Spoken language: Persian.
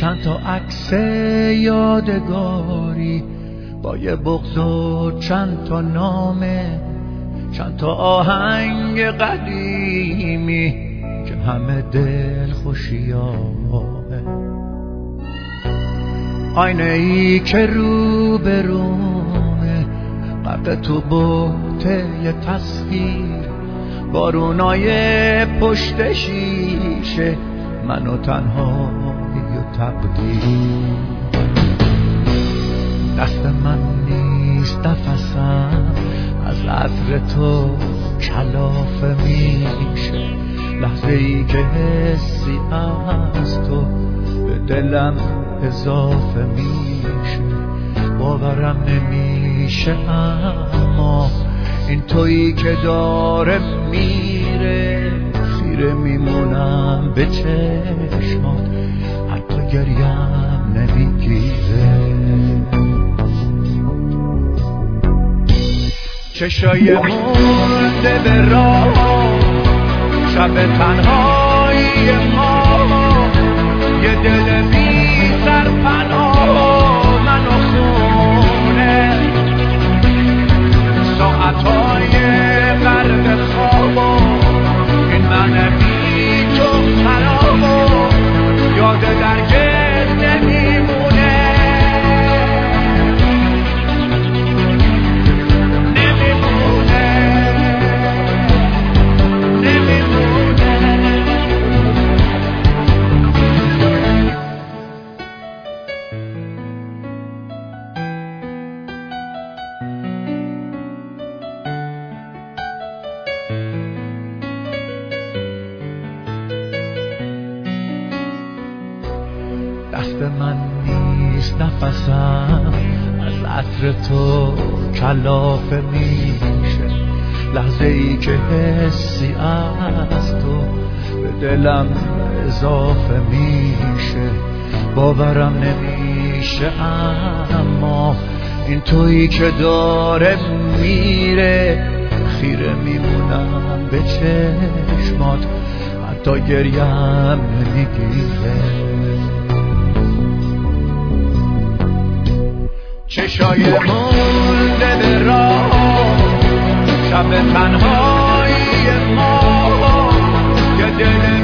چند تا عکس یادگاری با یه بغض و چند تا نامه، چند تا آهنگ قدیمی که همه دل خوشیامه. آینه ای که رو به رومه، غرق تو بوته یه تصویر، بارونای پشت شیشه، من و تنهایی و تقدیر. دست من نیست نفسم، از عطر تو کلافه میشه، لحظه ای که حسی از تو به دلم اضافه میشه. باورم نمیشه اما این تویی که داره میره، خیره میمونم به چشمات، حتی گریم نمیگیره. چشای مرده به راه، شب تنهایی ما، یه دل بی سرپناه من و خونه، ساعتهای غرق خواب، این من بی تو خراب، یاد درگه نمیمونه. دست من نیست نفسم، از عطر تو کلافه میشه، لحظه ای که حسی از تو به دلم اضافه میشه. باورم نمیشه اما این تویی که داره میره، خیره میمونم به چشمات، حتی گریم نمیگیره. چشای مونده به راه، شب تنهایی ما، یه دل